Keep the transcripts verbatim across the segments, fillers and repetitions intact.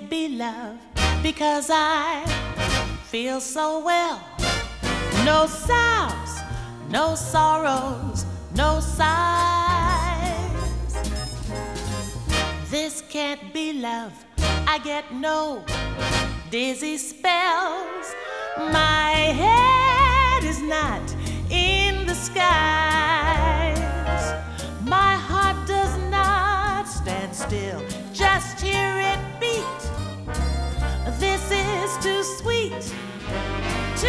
can't be love because I feel so well. No sobs, no sorrows, no sighs. This can't be love. I get no dizzy spells. My head is not in the skies. My heart does not stand still. Just hear it beat. This is too sweet to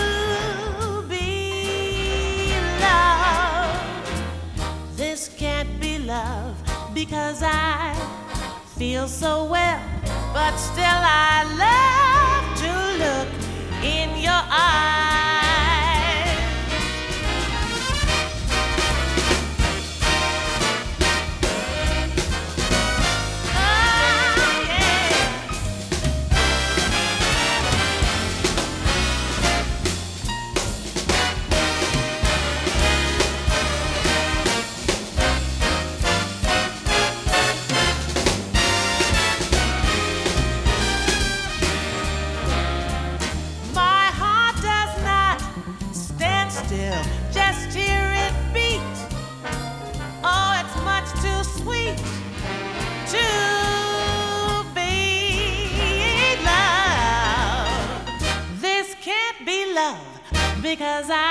be love. This can't be love because I feel so well, but still I love to look in your eyes. Just hear it beat. Oh, it's much too sweet to be love. This can't be love because I